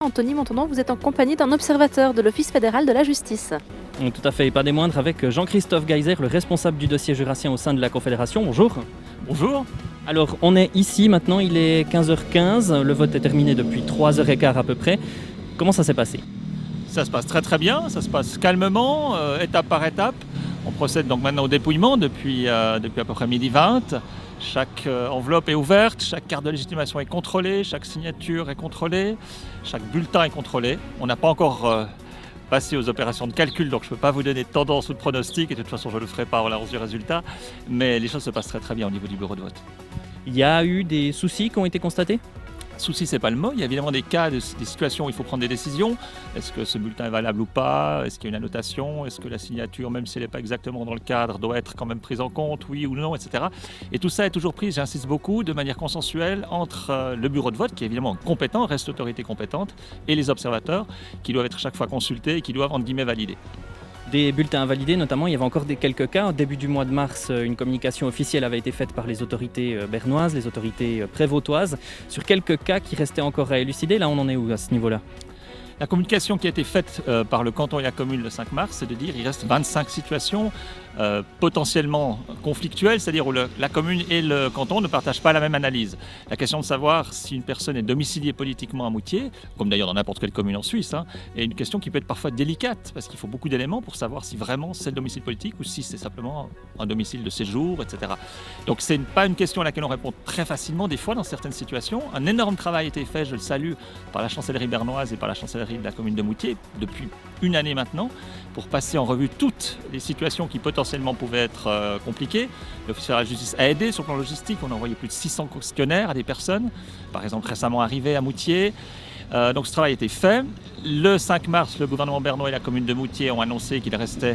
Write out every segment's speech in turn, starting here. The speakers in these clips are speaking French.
Anthony Montandon, vous êtes en compagnie d'un observateur de l'Office fédéral de la justice. Tout à fait, et pas des moindres, avec Jean-Christophe Geiser, le responsable du dossier jurassien au sein de la Confédération. Bonjour. Bonjour. Alors, on est ici maintenant, il est 15h15, le vote est terminé depuis 3h15 à peu près. Comment ça s'est passé ? Ça se passe très bien, ça se passe calmement, étape par étape. On procède donc maintenant au dépouillement depuis à peu près 12h20. Chaque enveloppe est ouverte, chaque carte de légitimation est contrôlée, chaque signature est contrôlée, chaque bulletin est contrôlé. On n'a pas encore passé aux opérations de calcul, donc je ne peux pas vous donner de tendance ou de pronostic, et de toute façon je ne le ferai pas avant l'annonce du résultat, mais les choses se passent très bien au niveau du bureau de vote. Il y a eu des soucis qui ont été constatés ? Souci, c'est pas le mot. Il y a évidemment des cas, des situations où il faut prendre des décisions. Est-ce que ce bulletin est valable ou pas ? Est-ce qu'il y a une annotation ? Est-ce que la signature, même si elle n'est pas exactement dans le cadre, doit être quand même prise en compte, oui ou non, etc. Et tout ça est toujours pris, j'insiste beaucoup, de manière consensuelle entre le bureau de vote, qui est évidemment compétent, reste l'autorité compétente, et les observateurs, qui doivent être chaque fois consultés et qui doivent, entre guillemets, valider. Des bulletins invalidés notamment, il y avait encore quelques cas. Au début du mois de mars, une communication officielle avait été faite par les autorités bernoises, les autorités prévôtoises, sur quelques cas qui restaient encore à élucider. Là, on en est où à ce niveau-là ? La communication qui a été faite par le canton et la commune le 5 mars, c'est de dire qu'il reste 25 situations potentiellement conflictuelles, c'est-à-dire où la commune et le canton ne partagent pas la même analyse. La question de savoir si une personne est domiciliée politiquement à Moutier, comme d'ailleurs dans n'importe quelle commune en Suisse, est une question qui peut être parfois délicate, parce qu'il faut beaucoup d'éléments pour savoir si vraiment c'est le domicile politique ou si c'est simplement un domicile de séjour, etc. Donc ce n'est pas une question à laquelle on répond très facilement, des fois dans certaines situations. Un énorme travail a été fait, je le salue, par la chancellerie bernoise et par la chancellerie de la commune de Moutier depuis une année maintenant, pour passer en revue toutes les situations qui potentiellement pouvaient être compliquées. L'Office fédéral de justice a aidé sur le plan logistique, on a envoyé plus de 600 questionnaires à des personnes, par exemple récemment arrivées à Moutier. Donc ce travail a été fait. Le 5 mars, le gouvernement bernois et la commune de Moutier ont annoncé qu'il restait,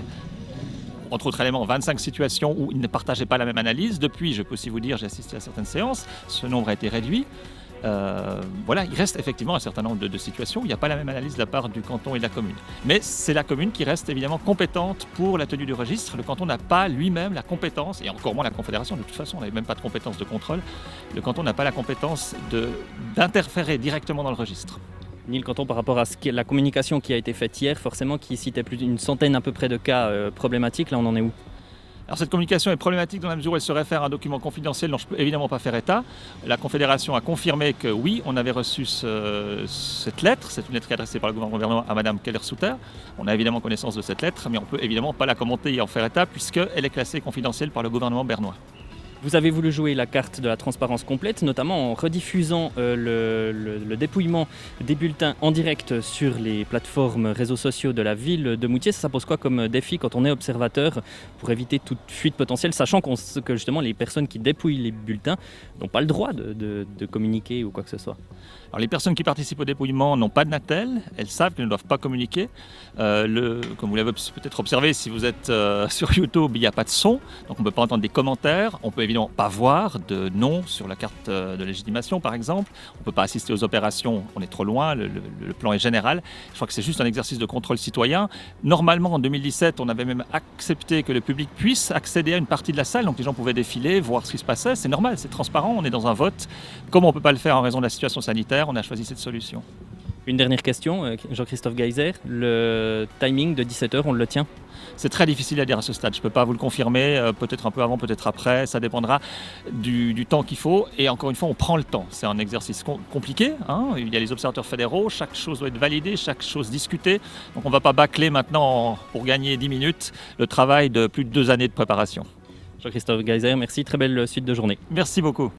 entre autres éléments, 25 situations où ils ne partageaient pas la même analyse. Depuis, je peux aussi vous dire, j'ai assisté à certaines séances, ce nombre a été réduit. Il reste effectivement un certain nombre de situations où il n'y a pas la même analyse de la part du canton et de la commune. Mais c'est la commune qui reste évidemment compétente pour la tenue du registre. Le canton n'a pas lui-même la compétence, et encore moins la Confédération, de toute façon on n'avait même pas de compétence de contrôle. Le canton n'a pas la compétence d'interférer directement dans le registre. Ni le canton par rapport à la communication qui a été faite hier, forcément qui citait plus d'une centaine à peu près de cas problématiques. Là on en est où ? Alors cette communication est problématique dans la mesure où elle se réfère à un document confidentiel dont je ne peux évidemment pas faire état. La Confédération a confirmé que oui, on avait reçu cette lettre. C'est une lettre qui est adressée par le gouvernement bernois à Madame Keller-Souter. On a évidemment connaissance de cette lettre, mais on ne peut évidemment pas la commenter et en faire état puisqu'elle est classée confidentielle par le gouvernement bernois. Vous avez voulu jouer la carte de la transparence complète, notamment en rediffusant le dépouillement des bulletins en direct sur les plateformes réseaux sociaux de la ville de Moutier. Ça pose quoi comme défi quand on est observateur pour éviter toute fuite potentielle, sachant que justement les personnes qui dépouillent les bulletins n'ont pas le droit de communiquer ou quoi que ce soit ? Alors, les personnes qui participent au dépouillement n'ont pas de NATEL, elles savent qu'elles ne doivent pas communiquer. Comme vous l'avez peut-être observé, si vous êtes sur YouTube, il n'y a pas de son, donc on ne peut pas entendre des commentaires, on ne peut évidemment pas voir de nom sur la carte de légitimation par exemple, on ne peut pas assister aux opérations, on est trop loin, le plan est général. Je crois que c'est juste un exercice de contrôle citoyen. Normalement en 2017, on avait même accepté que le public puisse accéder à une partie de la salle, donc les gens pouvaient défiler, voir ce qui se passait, c'est normal, c'est transparent, on est dans un vote. Comme on ne peut pas le faire en raison de la situation sanitaire, on a choisi cette solution. Une dernière question, Jean-Christophe Geiser, le timing de 17h, on le tient ? C'est très difficile à dire à ce stade, je ne peux pas vous le confirmer, peut-être un peu avant, peut-être après, ça dépendra du temps qu'il faut. Et encore une fois, on prend le temps, c'est un exercice compliqué, il y a les observateurs fédéraux, chaque chose doit être validée, chaque chose discutée. Donc on ne va pas bâcler maintenant pour gagner 10 minutes le travail de plus de 2 années de préparation. Jean-Christophe Geiser, merci, très belle suite de journée. Merci beaucoup.